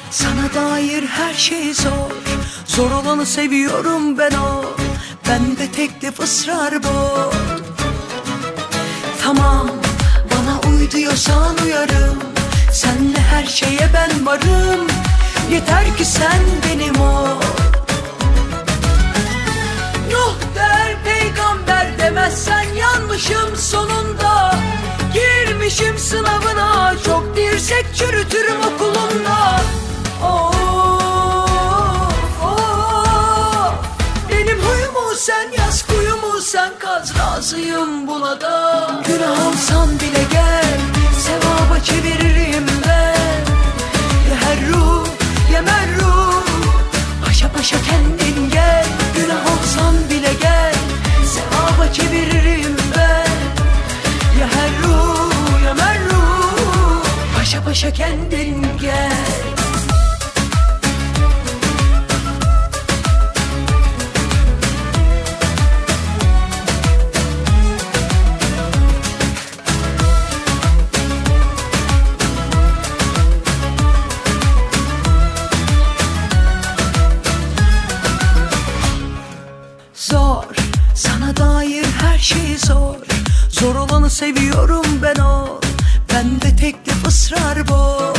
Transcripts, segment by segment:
Sana dair her şey zor, zor olanı seviyorum ben o. Bende teklif ısrar bu. Tamam, bana uy diyorsan uyarım. Senle her şeye ben varım. Yeter ki sen benim ol. Nuh der peygamber demezsen yanmışım sonunda. Girmişim sınavına, çok dirsek çürütürüm okulunda. Of, of. Benim huyumu sen yaz, kuyumu sen kaz, razıyım buna da. Günah olsan bile gel, sevaba çeviririm ben. Ya her ruh, ya merruh, paşa paşa kendin gel. Günah olsan bile gel, sevaba çeviririm ben. Ya her ruh, ya merruh, paşa paşa kendin gel. Zor, sana dair her şey zor. Zor olanı seviyorum ben o. Bende teklif ısrar bu.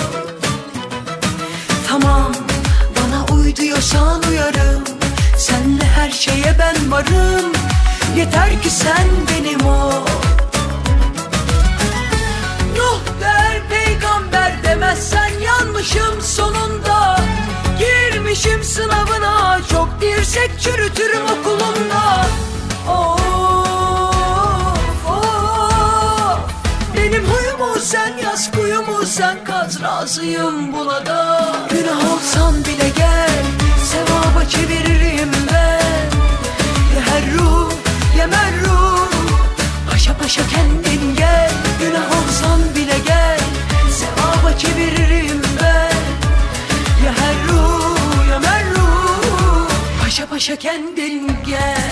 Tamam, bana uy diyorsan uyarım. Senle her şeye ben varım. Yeter ki sen benim ol. Nuh der peygamber demezsen yanmışım sonunda. Girmişim sınavına, çok dirsek çürütürüm okulunda. Of, of. Benim huyumu sen yaz, kuyumu sen kaz, razıyım buna da. Günah olsan bile gel, sevaba çeviririm ben. Ya her ruh, ya merruh, paşa paşa kendin gel. Günah olsan bile gel, sevaba çeviririm ben. Ya her ruh, ya merruh, paşa paşa kendin gel.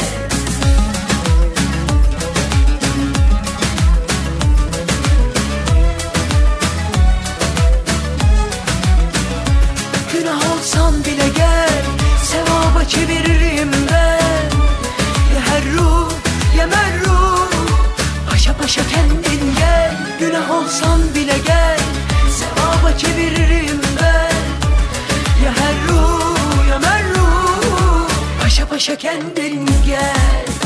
Günah olsan bile gel, sevaba çeviririm ben. Ya her ruh, ya merruh, paşa paşa kendin gel. Günah olsan bile gel, sevaba çeviririm ben. Ya her ruh, ya merruh, paşa paşa kendin gel.